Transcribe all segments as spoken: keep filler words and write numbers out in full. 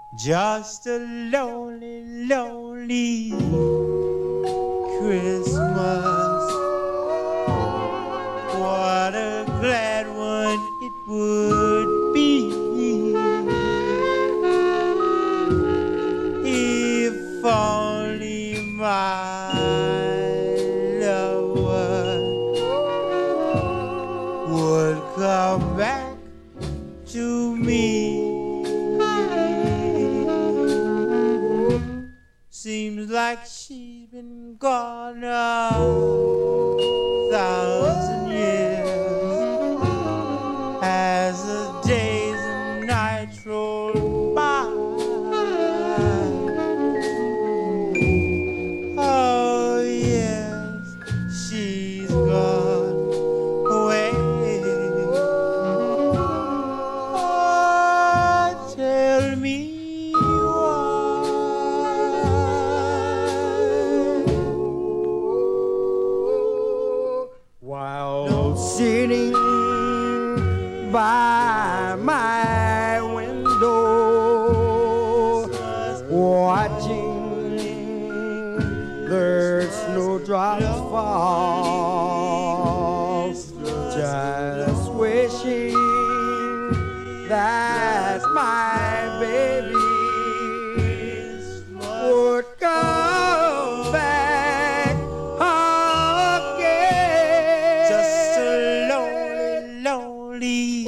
Just a lonely, lonely Christmas. What a glad one it would be if only my loved one would come back to me. Seems like she's been gone a thousand years as the days and nights roll by. Oh yes, she's gone away. Oh, tell me while sitting by my window, watching the snowdrops fall, just wishing that my baby would come back again. Just a lonely, lonely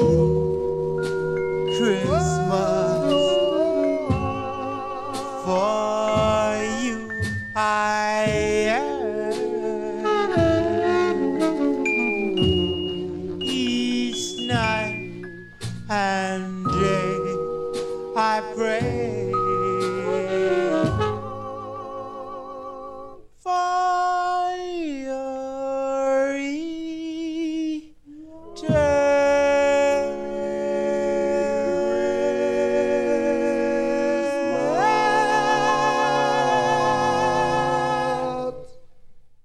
Christmas for you. I am each night and day I pray